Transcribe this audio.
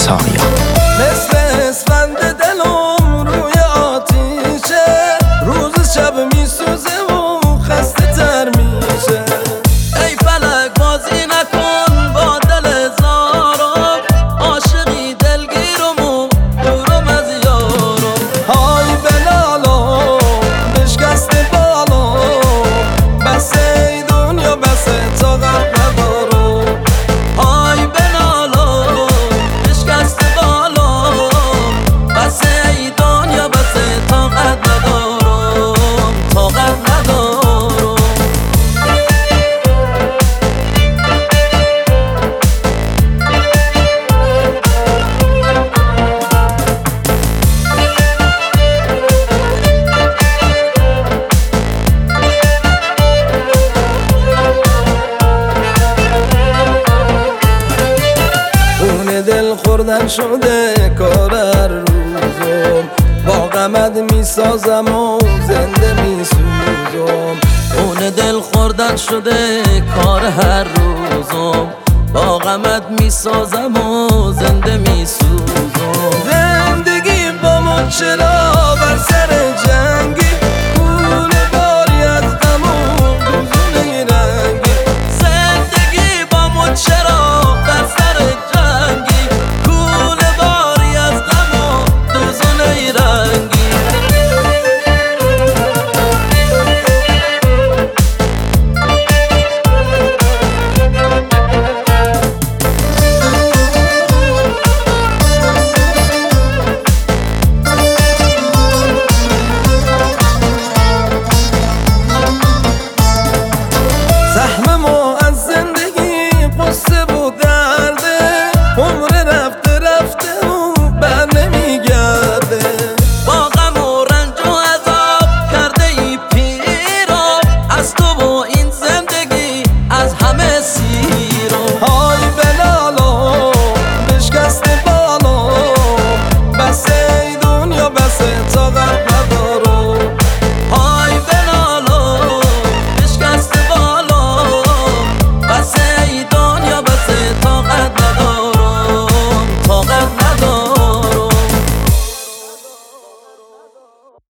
ساقیا. مثل اسفند دلم روی آتیشه، روز شب میسوزه و خسته تر میشه. ای فلک بازی نکن با دل زارم، عاشقی دلگیرم و دورم از یارم. های بلالم بشکسته بالم، بس ای دنیا بس طاقت ندارم. های بلالم بشکسته بالم، بس ای دنیا بس طاقت ندارم، طاقت ندارم. دل خوردن شده کار هر روزم، با غمت میسازم و زنده میسوزم. اون دل خوردن شده کار هر روزم، با غمت میسازم و زنده میسوزم. زندگی با من چرا بر سر